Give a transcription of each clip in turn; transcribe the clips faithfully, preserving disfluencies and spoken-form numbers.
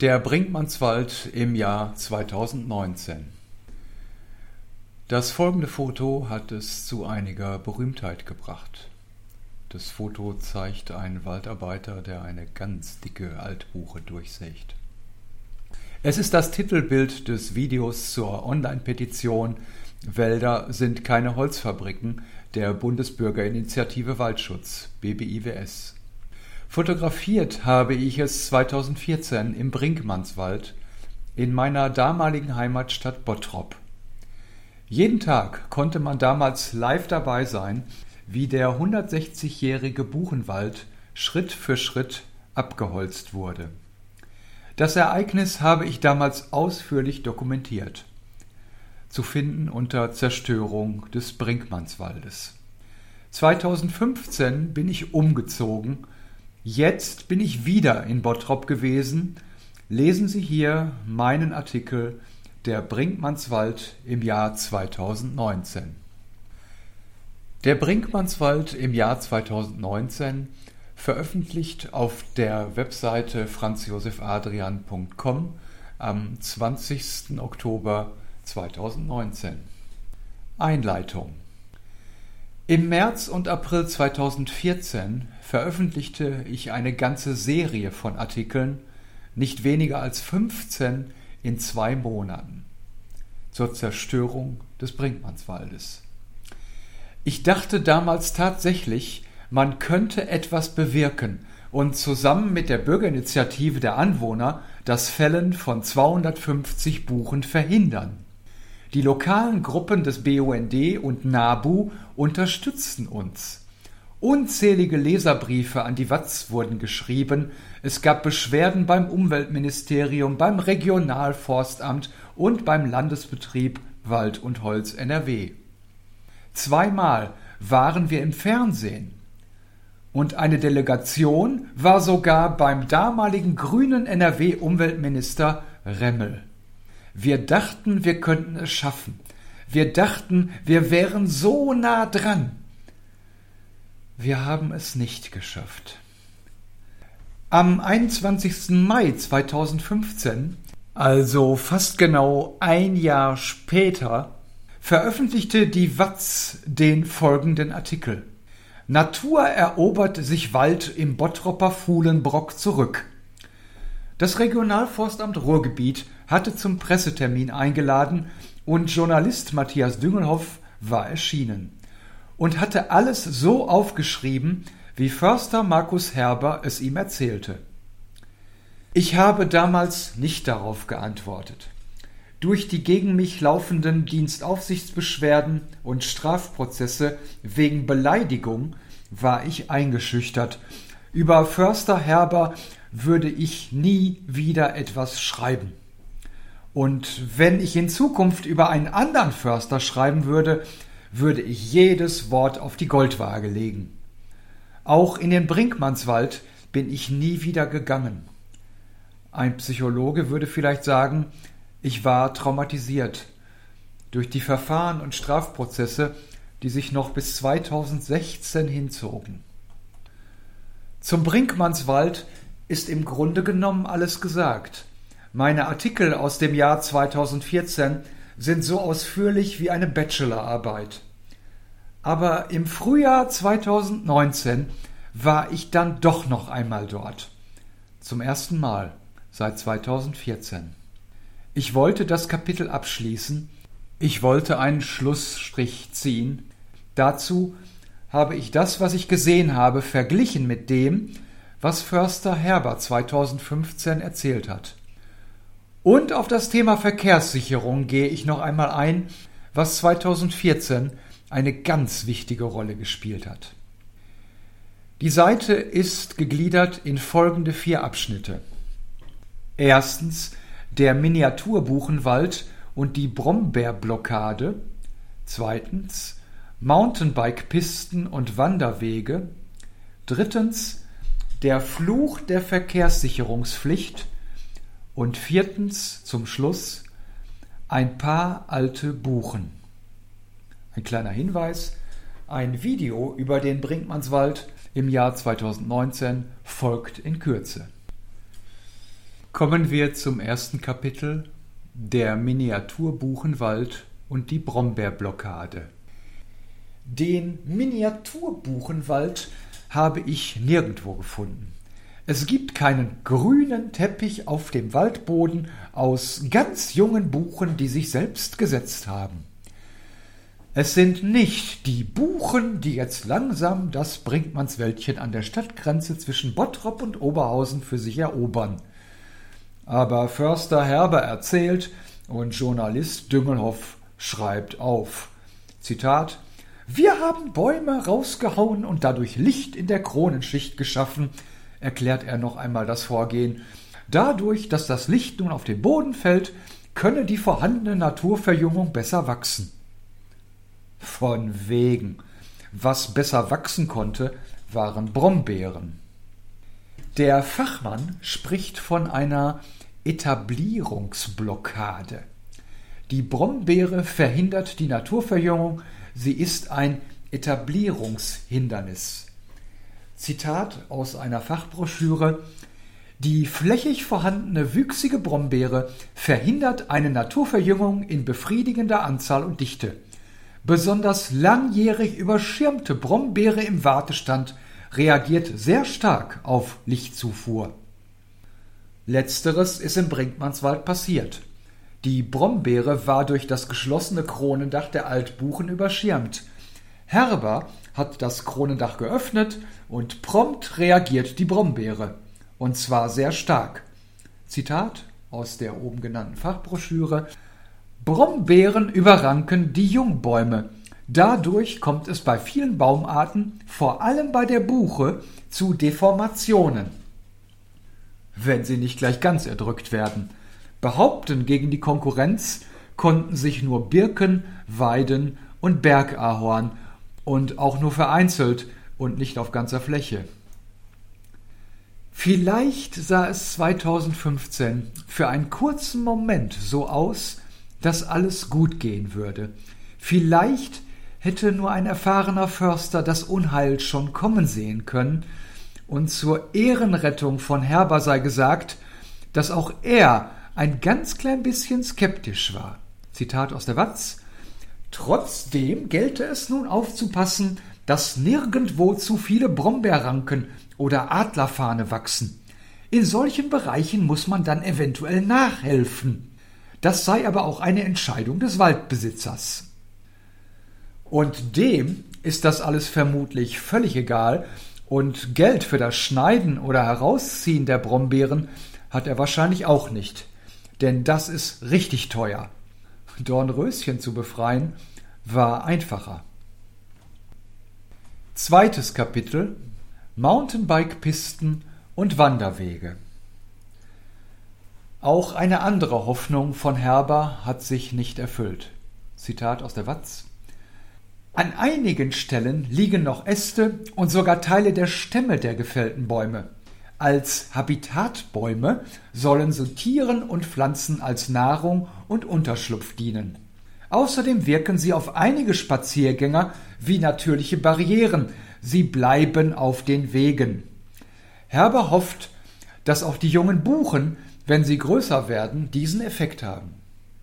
Der Brinkmannswald im Jahr zweitausendneunzehn. Das folgende Foto hat es zu einiger Berühmtheit gebracht. Das Foto zeigt einen Waldarbeiter, der eine ganz dicke Altbuche durchsägt. Es ist das Titelbild des Videos zur Online-Petition »Wälder sind keine Holzfabriken« der Bundesbürgerinitiative Waldschutz, B B I W S. Fotografiert habe ich es zweitausendvierzehn im Brinkmannswald in meiner damaligen Heimatstadt Bottrop. Jeden Tag konnte man damals live dabei sein, wie der hundertsechzigjährige Buchenwald Schritt für Schritt abgeholzt wurde. Das Ereignis habe ich damals ausführlich dokumentiert. Zu finden unter Zerstörung des Brinkmannswaldes. zweitausendfünfzehn bin ich umgezogen. Jetzt bin ich wieder in Bottrop gewesen. Lesen Sie hier meinen Artikel »Der Brinkmannswald im Jahr zweitausendneunzehn«. Der Brinkmannswald im Jahr zweitausendneunzehn, veröffentlicht auf der Webseite franz josef adrian punkt com am zwanzigsten Oktober zweitausendneunzehn. Einleitung. Im März und April zweitausendvierzehn veröffentlichte ich eine ganze Serie von Artikeln, nicht weniger als fünfzehn in zwei Monaten, zur Zerstörung des Brinkmannswaldes. Ich dachte damals tatsächlich, man könnte etwas bewirken und zusammen mit der Bürgerinitiative der Anwohner das Fällen von zweihundertfünfzig Buchen verhindern. Die lokalen Gruppen des B U N D und NABU unterstützten uns. Unzählige Leserbriefe an die W A Z wurden geschrieben, es gab Beschwerden beim Umweltministerium, beim Regionalforstamt und beim Landesbetrieb Wald und Holz N R W. Zweimal waren wir im Fernsehen und eine Delegation war sogar beim damaligen grünen N R W-Umweltminister Remmel. Wir dachten, wir könnten es schaffen. Wir dachten, wir wären so nah dran. Wir haben es nicht geschafft. Am einundzwanzigsten Mai zweitausendfünfzehn, also fast genau ein Jahr später, veröffentlichte die W A Z den folgenden Artikel. Natur erobert sich Wald im Bottropper Fuhlenbrock zurück. Das Regionalforstamt Ruhrgebiet hatte zum Pressetermin eingeladen und Journalist Matthias Düngelhoff war erschienen und hatte alles so aufgeschrieben, wie Förster Markus Herber es ihm erzählte. Ich habe damals nicht darauf geantwortet. Durch die gegen mich laufenden Dienstaufsichtsbeschwerden und Strafprozesse wegen Beleidigung war ich eingeschüchtert. Über Förster Herber würde ich nie wieder etwas schreiben. Und wenn ich in Zukunft über einen anderen Förster schreiben würde, würde ich jedes Wort auf die Goldwaage legen. Auch in den Brinkmannswald bin ich nie wieder gegangen. Ein Psychologe würde vielleicht sagen, ich war traumatisiert durch die Verfahren und Strafprozesse, die sich noch bis zweitausendsechzehn hinzogen. Zum Brinkmannswald ist im Grunde genommen alles gesagt. Meine Artikel aus dem Jahr zweitausendvierzehn sind so ausführlich wie eine Bachelorarbeit. Aber im Frühjahr zweitausendneunzehn war ich dann doch noch einmal dort. Zum ersten Mal seit zweitausendvierzehn. Ich wollte das Kapitel abschließen. Ich wollte einen Schlussstrich ziehen. Dazu habe ich das, was ich gesehen habe, verglichen mit dem, was Förster Herber zweitausendfünfzehn erzählt hat. Und auf das Thema Verkehrssicherung gehe ich noch einmal ein, was zweitausendvierzehn eine ganz wichtige Rolle gespielt hat. Die Seite ist gegliedert in folgende vier Abschnitte. Erstens der Miniaturbuchenwald und die Brombeerblockade. Zweitens Mountainbike-Pisten und Wanderwege. Drittens der Fluch der Verkehrssicherungspflicht. Und viertens, zum Schluss, ein paar alte Buchen. Ein kleiner Hinweis, ein Video über den Brinkmannswald im Jahr zweitausendneunzehn folgt in Kürze. Kommen wir zum ersten Kapitel, der Miniaturbuchenwald und die Brombeerblockade. Den Miniaturbuchenwald habe ich nirgendwo gefunden. Es gibt keinen grünen Teppich auf dem Waldboden aus ganz jungen Buchen, die sich selbst gesetzt haben. Es sind nicht die Buchen, die jetzt langsam das Brinkmannswäldchen an der Stadtgrenze zwischen Bottrop und Oberhausen für sich erobern. Aber Förster Herber erzählt und Journalist Düngelhoff schreibt auf. Zitat: Wir haben Bäume rausgehauen und dadurch Licht in der Kronenschicht geschaffen, erklärt er noch einmal das Vorgehen. Dadurch, dass das Licht nun auf den Boden fällt, könne die vorhandene Naturverjüngung besser wachsen. Von wegen. Was besser wachsen konnte, waren Brombeeren. Der Fachmann spricht von einer Etablierungsblockade. Die Brombeere verhindert die Naturverjüngung, sie ist ein Etablierungshindernis. Zitat aus einer Fachbroschüre: Die flächig vorhandene wüchsige Brombeere verhindert eine Naturverjüngung in befriedigender Anzahl und Dichte. Besonders langjährig überschirmte Brombeere im Wartestand reagiert sehr stark auf Lichtzufuhr. Letzteres ist im Brinkmannswald passiert. Die Brombeere war durch das geschlossene Kronendach der Altbuchen überschirmt. Herber hat das Kronendach geöffnet und prompt reagiert die Brombeere. Und zwar sehr stark. Zitat aus der oben genannten Fachbroschüre: Brombeeren überranken die Jungbäume. Dadurch kommt es bei vielen Baumarten, vor allem bei der Buche, zu Deformationen, wenn sie nicht gleich ganz erdrückt werden. Behaupten gegen die Konkurrenz konnten sich nur Birken, Weiden und Bergahorn, und auch nur vereinzelt und nicht auf ganzer Fläche. Vielleicht sah es zweitausendfünfzehn für einen kurzen Moment so aus, dass alles gut gehen würde. Vielleicht hätte nur ein erfahrener Förster das Unheil schon kommen sehen können, und zur Ehrenrettung von Herber sei gesagt, dass auch er ein ganz klein bisschen skeptisch war. Zitat aus der Watz: Trotzdem gelte es nun aufzupassen, dass nirgendwo zu viele Brombeerranken oder Adlerfahne wachsen. In solchen Bereichen muss man dann eventuell nachhelfen. Das sei aber auch eine Entscheidung des Waldbesitzers. Und dem ist das alles vermutlich völlig egal, und Geld für das Schneiden oder Herausziehen der Brombeeren hat er wahrscheinlich auch nicht, denn das ist richtig teuer. Dornröschen zu befreien war einfacher. Zweites Kapitel: Mountainbike-Pisten und Wanderwege. Auch eine andere Hoffnung von Herber hat sich nicht erfüllt. Zitat aus der Watz: An einigen Stellen liegen noch Äste und sogar Teile der Stämme der gefällten Bäume. Als Habitatbäume sollen sie Tieren und Pflanzen als Nahrung und Unterschlupf dienen. Außerdem wirken sie auf einige Spaziergänger wie natürliche Barrieren. Sie bleiben auf den Wegen. Herber hofft, dass auch die jungen Buchen, wenn sie größer werden, diesen Effekt haben.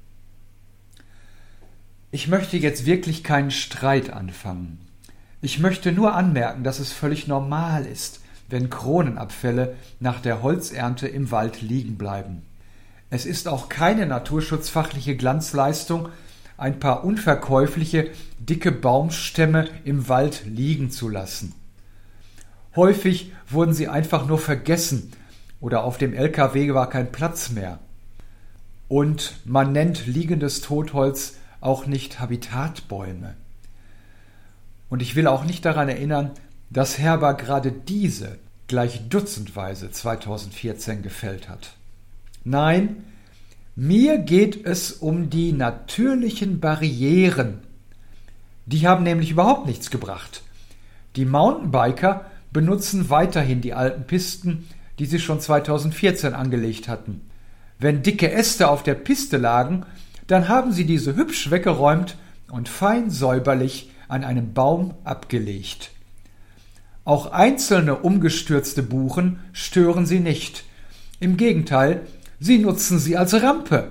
Ich möchte jetzt wirklich keinen Streit anfangen. Ich möchte nur anmerken, dass es völlig normal ist, wenn Kronenabfälle nach der Holzernte im Wald liegen bleiben. Es ist auch keine naturschutzfachliche Glanzleistung, ein paar unverkäufliche, dicke Baumstämme im Wald liegen zu lassen. Häufig wurden sie einfach nur vergessen oder auf dem L K W war kein Platz mehr. Und man nennt liegendes Totholz auch nicht Habitatbäume. Und ich will auch nicht daran erinnern, dass Herber gerade diese gleich dutzendweise zweitausendvierzehn gefällt hat. Nein, mir geht es um die natürlichen Barrieren. Die haben nämlich überhaupt nichts gebracht. Die Mountainbiker benutzen weiterhin die alten Pisten, die sie schon zweitausendvierzehn angelegt hatten. Wenn dicke Äste auf der Piste lagen, dann haben sie diese hübsch weggeräumt und fein säuberlich an einem Baum abgelegt. Auch einzelne umgestürzte Buchen stören sie nicht. Im Gegenteil, Sie nutzen sie als Rampe.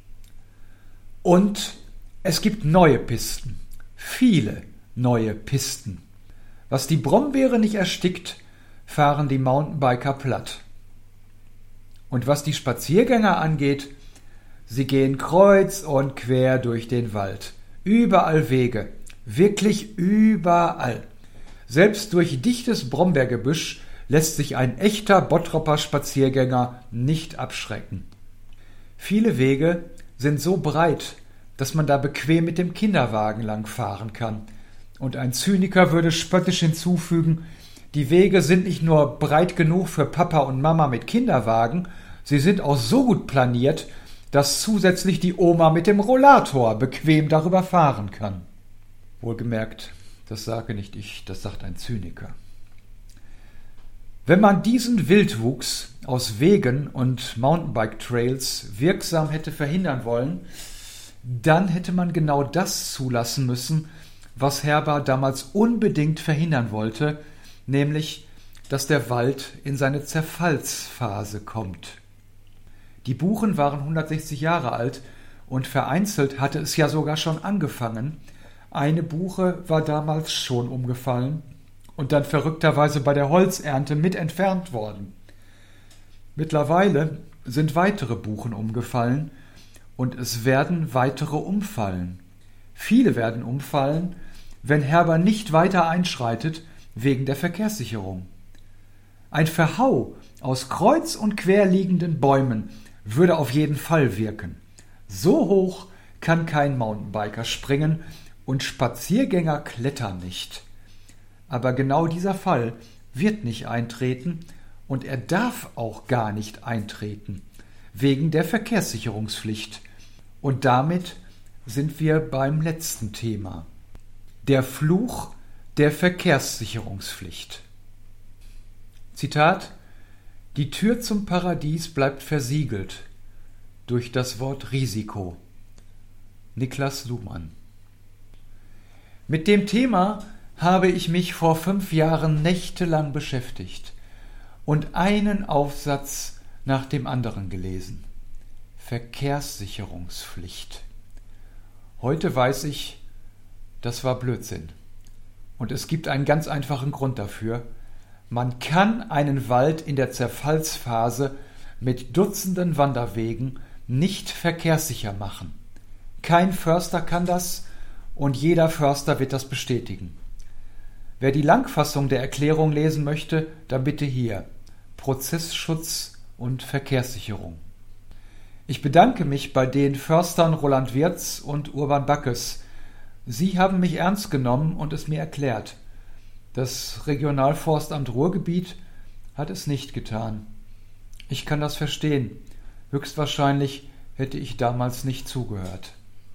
Und es gibt neue Pisten, viele neue Pisten. Was die Brombeere nicht erstickt, fahren die Mountainbiker platt. Und was die Spaziergänger angeht, sie gehen kreuz und quer durch den Wald. Überall Wege, wirklich überall. Selbst durch dichtes Brombeergebüsch lässt sich ein echter Bottropper Spaziergänger nicht abschrecken. Viele Wege sind so breit, dass man da bequem mit dem Kinderwagen lang fahren kann. Und ein Zyniker würde spöttisch hinzufügen, die Wege sind nicht nur breit genug für Papa und Mama mit Kinderwagen, sie sind auch so gut planiert, dass zusätzlich die Oma mit dem Rollator bequem darüber fahren kann. Wohlgemerkt, das sage nicht ich, das sagt ein Zyniker. Wenn man diesen Wildwuchs aus Wegen und Mountainbike-Trails wirksam hätte verhindern wollen, dann hätte man genau das zulassen müssen, was Herber damals unbedingt verhindern wollte, nämlich, dass der Wald in seine Zerfallsphase kommt. Die Buchen waren hundertsechzig Jahre alt und vereinzelt hatte es ja sogar schon angefangen. Eine Buche war damals schon umgefallen und dann verrückterweise bei der Holzernte mit entfernt worden. Mittlerweile sind weitere Buchen umgefallen und es werden weitere umfallen. Viele werden umfallen, wenn Herber nicht weiter einschreitet wegen der Verkehrssicherung. Ein Verhau aus kreuz und quer liegenden Bäumen würde auf jeden Fall wirken. So hoch kann kein Mountainbiker springen und Spaziergänger klettern nicht. Aber genau dieser Fall wird nicht eintreten und er darf auch gar nicht eintreten, wegen der Verkehrssicherungspflicht. Und damit sind wir beim letzten Thema. Der Fluch der Verkehrssicherungspflicht. Zitat: Die Tür zum Paradies bleibt versiegelt durch das Wort Risiko. Niklas Luhmann. Mit dem Thema habe ich mich vor fünf Jahren nächtelang beschäftigt und einen Aufsatz nach dem anderen gelesen. Verkehrssicherungspflicht. Heute weiß ich, das war Blödsinn. Und es gibt einen ganz einfachen Grund dafür. Man kann einen Wald in der Zerfallsphase mit Dutzenden Wanderwegen nicht verkehrssicher machen. Kein Förster kann das und jeder Förster wird das bestätigen. Wer die Langfassung der Erklärung lesen möchte, dann bitte hier: Prozessschutz und Verkehrssicherung. Ich bedanke mich bei den Förstern Roland Wirz und Urban Backes. Sie haben mich ernst genommen und es mir erklärt. Das Regionalforstamt Ruhrgebiet hat es nicht getan. Ich kann das verstehen. Höchstwahrscheinlich hätte ich damals nicht zugehört.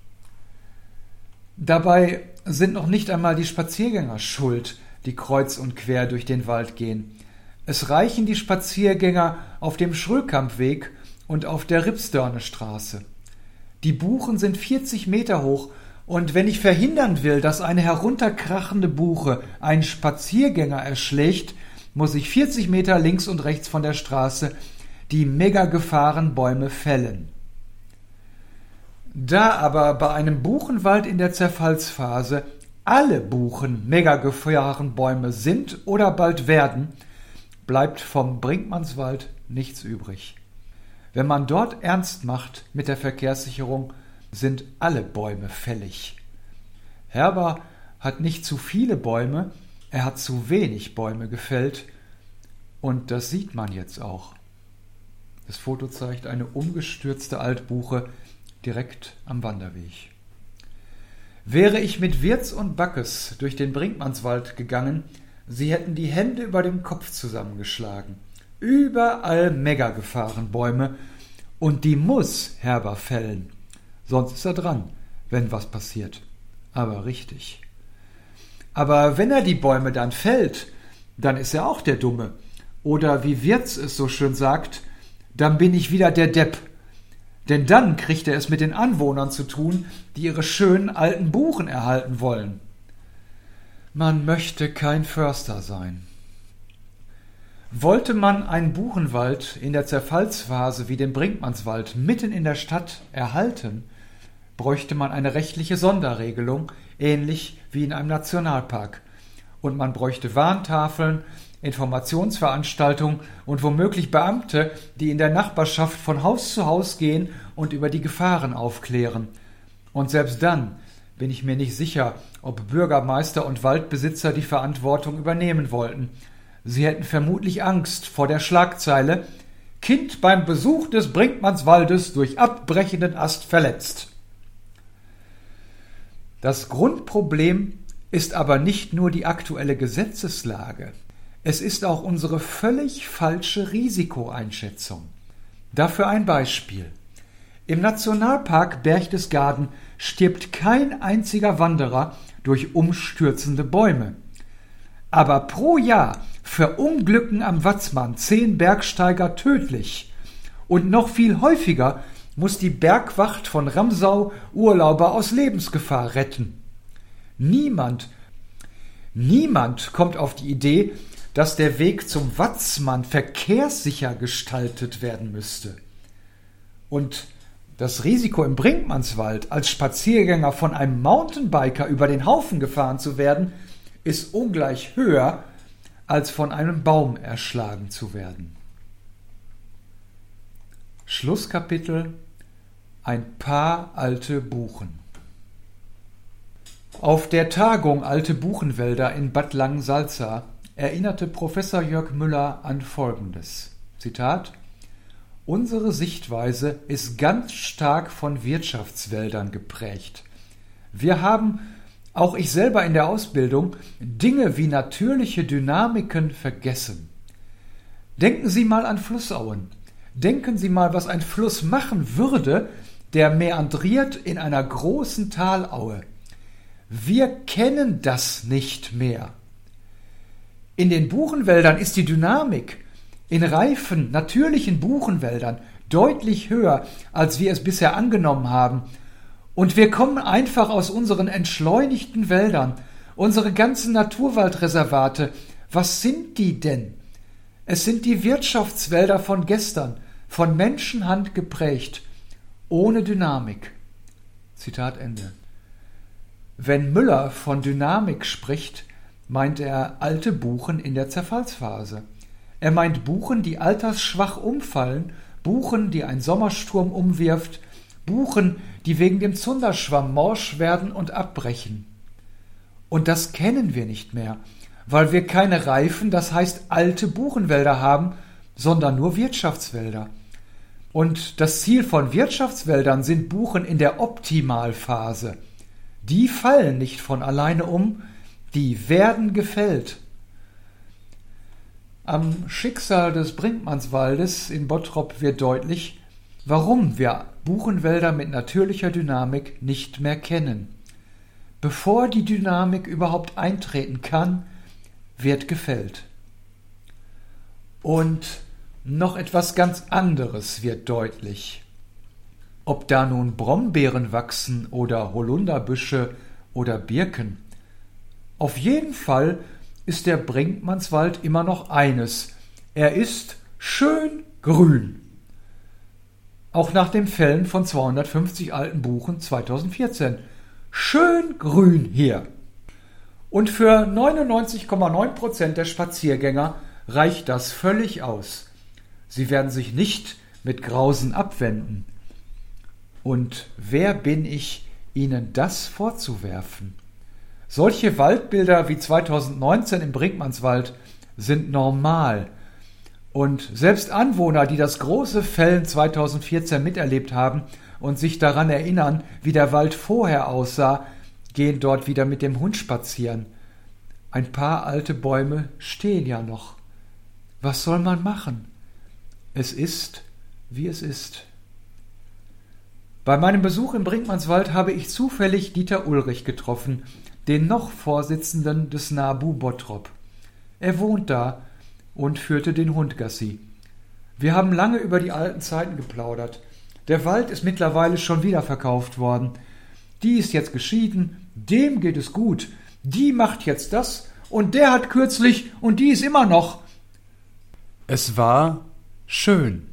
Dabei sind noch nicht einmal die Spaziergänger schuld, die kreuz und quer durch den Wald gehen. Es reichen die Spaziergänger auf dem Schrökampweg und auf der Ripsdörnestraße. Die Buchen sind vierzig Meter hoch und wenn ich verhindern will, dass eine herunterkrachende Buche einen Spaziergänger erschlägt, muss ich vierzig Meter links und rechts von der Straße die Megagefahrenbäume fällen. Da aber bei einem Buchenwald in der Zerfallsphase alle Buchen Megagefahrenbäume sind oder bald werden, bleibt vom Brinkmannswald nichts übrig. Wenn man dort ernst macht mit der Verkehrssicherung, sind alle Bäume fällig. Herber hat nicht zu viele Bäume, er hat zu wenig Bäume gefällt und das sieht man jetzt auch. Das Foto zeigt eine umgestürzte Altbuche direkt am Wanderweg. Wäre ich mit Wirz und Backes durch den Brinkmannswald gegangen, sie hätten die Hände über dem Kopf zusammengeschlagen. Überall Megagefahrenbäume und die muss Herber fällen. Sonst ist er dran, wenn was passiert. Aber richtig. Aber wenn er die Bäume dann fällt, dann ist er auch der Dumme. Oder wie Wirz es so schön sagt, dann bin ich wieder der Depp. Denn dann kriegt er es mit den Anwohnern zu tun, die ihre schönen alten Buchen erhalten wollen. Man möchte kein Förster sein. Wollte man einen Buchenwald in der Zerfallsphase wie den Brinkmannswald mitten in der Stadt erhalten, bräuchte man eine rechtliche Sonderregelung, ähnlich wie in einem Nationalpark. Und man bräuchte Warntafeln, Informationsveranstaltungen und womöglich Beamte, die in der Nachbarschaft von Haus zu Haus gehen und über die Gefahren aufklären. Und selbst dann bin ich mir nicht sicher, ob Bürgermeister und Waldbesitzer die Verantwortung übernehmen wollten. Sie hätten vermutlich Angst vor der Schlagzeile »Kind beim Besuch des Brinkmannswaldes durch abbrechenden Ast verletzt«. Das Grundproblem ist aber nicht nur die aktuelle Gesetzeslage. Es ist auch unsere völlig falsche Risikoeinschätzung. Dafür ein Beispiel. Im Nationalpark Berchtesgaden stirbt kein einziger Wanderer durch umstürzende Bäume. Aber pro Jahr verunglücken am Watzmann zehn Bergsteiger tödlich. Und noch viel häufiger muss die Bergwacht von Ramsau Urlauber aus Lebensgefahr retten. Niemand, niemand kommt auf die Idee, dass der Weg zum Watzmann verkehrssicher gestaltet werden müsste. Und das Risiko im Brinkmannswald, als Spaziergänger von einem Mountainbiker über den Haufen gefahren zu werden, ist ungleich höher, als von einem Baum erschlagen zu werden. Schlusskapitel: Ein paar alte Buchen. Auf der Tagung Alte Buchenwälder in Bad Langensalza erinnerte Professor Jörg Müller an Folgendes. Zitat: Unsere Sichtweise ist ganz stark von Wirtschaftswäldern geprägt. Wir haben, auch ich selber in der Ausbildung, Dinge wie natürliche Dynamiken vergessen. Denken Sie mal an Flussauen. Denken Sie mal, was ein Fluss machen würde, der meandriert in einer großen Talaue. Wir kennen das nicht mehr. In den Buchenwäldern ist die Dynamik in reifen, natürlichen Buchenwäldern deutlich höher, als wir es bisher angenommen haben. Und wir kommen einfach aus unseren entschleunigten Wäldern, unsere ganzen Naturwaldreservate. Was sind die denn? Es sind die Wirtschaftswälder von gestern, von Menschenhand geprägt, ohne Dynamik. Zitat Ende. Wenn Müller von Dynamik spricht, meint er alte Buchen in der Zerfallsphase. Er meint Buchen, die altersschwach umfallen, Buchen, die ein Sommersturm umwirft, Buchen, die wegen dem Zunderschwamm morsch werden und abbrechen. Und das kennen wir nicht mehr, weil wir keine reifen, das heißt alte Buchenwälder haben, sondern nur Wirtschaftswälder. Und das Ziel von Wirtschaftswäldern sind Buchen in der Optimalphase. Die fallen nicht von alleine um, die werden gefällt. Am Schicksal des Brinkmannswaldes in Bottrop wird deutlich, warum wir Buchenwälder mit natürlicher Dynamik nicht mehr kennen. Bevor die Dynamik überhaupt eintreten kann, wird gefällt. Und noch etwas ganz anderes wird deutlich. Ob da nun Brombeeren wachsen oder Holunderbüsche oder Birken. Auf jeden Fall ist der Brinkmannswald immer noch eines. Er ist schön grün. Auch nach dem Fällen von zweihundertfünfzig alten Buchen zweitausendvierzehn. Schön grün hier. Und für neunundneunzig Komma neun Prozent der Spaziergänger reicht das völlig aus. Sie werden sich nicht mit Grausen abwenden. Und wer bin ich, Ihnen das vorzuwerfen? Solche Waldbilder wie zweitausendneunzehn im Brinkmannswald sind normal. Und selbst Anwohner, die das große Fällen zweitausendvierzehn miterlebt haben und sich daran erinnern, wie der Wald vorher aussah, gehen dort wieder mit dem Hund spazieren. Ein paar alte Bäume stehen ja noch. Was soll man machen? Es ist, wie es ist. Bei meinem Besuch im Brinkmannswald habe ich zufällig Dieter Ulrich getroffen, den noch Vorsitzenden des NABU Bottrop. Er wohnt da und führte den Hund Gassi. Wir haben lange über die alten Zeiten geplaudert. Der Wald ist mittlerweile schon wieder verkauft worden. Die ist jetzt geschieden, dem geht es gut. Die macht jetzt das und der hat kürzlich und die ist immer noch. Es war schön.